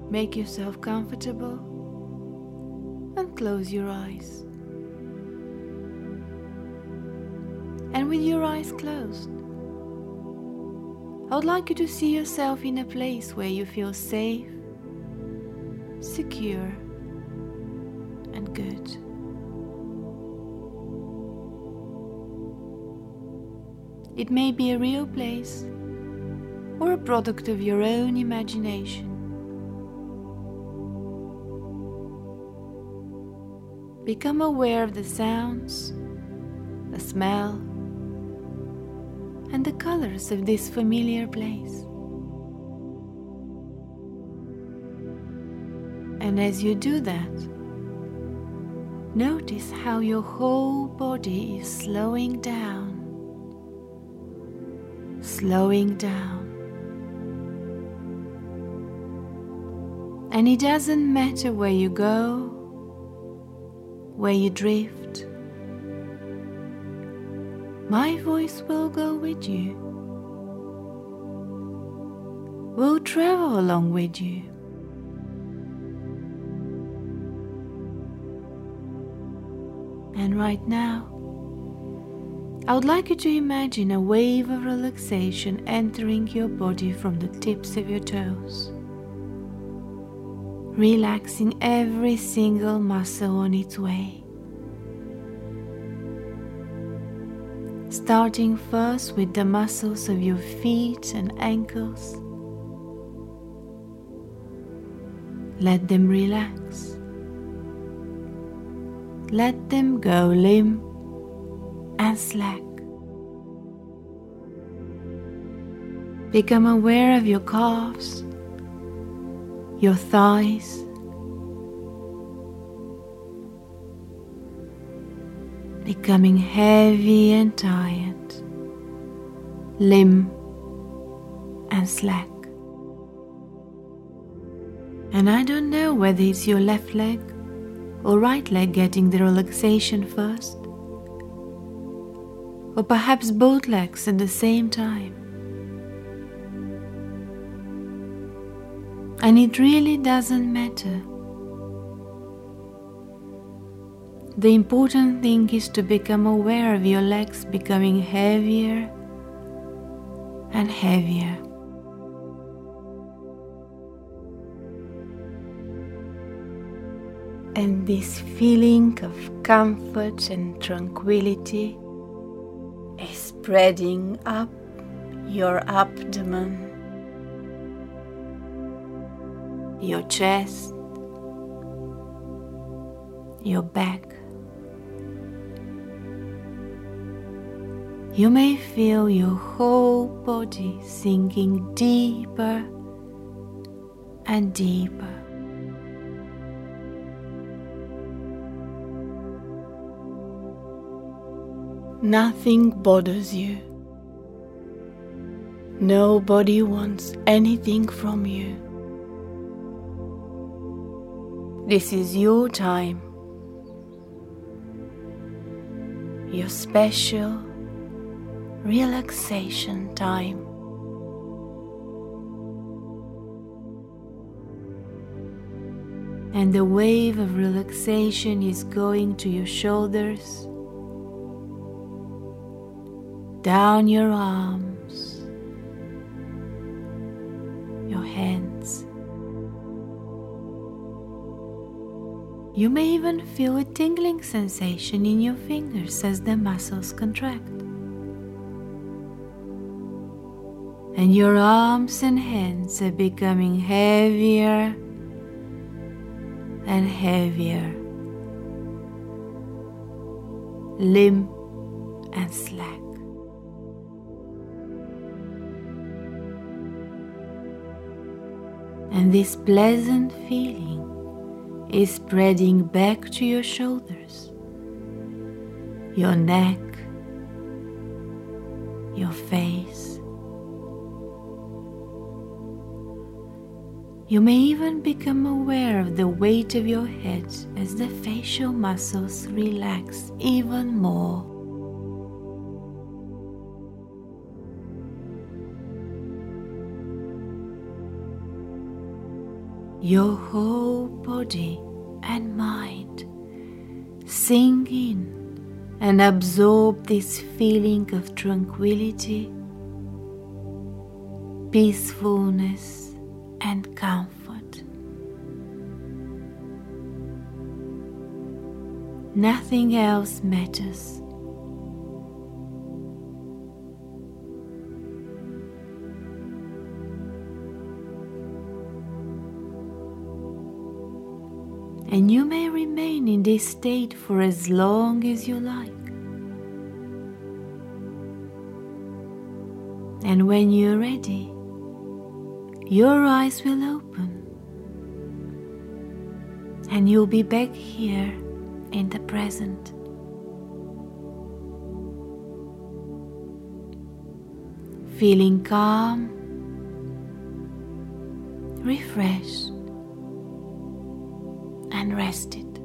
Make yourself comfortable and close your eyes. And with your eyes closed, I would like you to see yourself in a place where you feel safe, secure, and good. It may be a real place or a product of your own imagination. Become aware of the sounds, the smell, and the colors of this familiar place. And as you do that, notice how your whole body is slowing down. And it doesn't matter where you go, where you drift. My voice will go with you, will travel along with you. And right now, I would like you to imagine a wave of relaxation entering your body from the tips of your toes, relaxing every single muscle on its way. Starting first with the muscles of your feet and ankles. Let them relax. Let them go limp and slack. Become aware of your calves, your thighs, becoming heavy and tired, limp and slack. And I don't know whether it's your left leg or right leg getting the relaxation first, or perhaps both legs at the same time. And it really doesn't matter. The important thing is to become aware of your legs becoming heavier and heavier. And this feeling of comfort and tranquility is spreading up your abdomen, your chest, your back. You may feel your whole body sinking deeper and deeper. Nothing bothers you. Nobody wants anything from you. This is your time, your special relaxation time. And the wave of relaxation is going to your shoulders, down your arms, your hands. You may even feel a tingling sensation in your fingers as the muscles contract. And your arms and hands are becoming heavier and heavier, limp and slack. And this pleasant feeling is spreading back to your shoulders, your neck, your face. You may even become aware of the weight of your head as the facial muscles relax even more. your whole body and mind sink in and absorb this feeling of tranquility, peacefulness, and comfort. Nothing else matters. And you may remain in this state for as long as you like. And when you're ready, your eyes will open and you'll be back here in the present. Feeling calm, refreshed, and rested.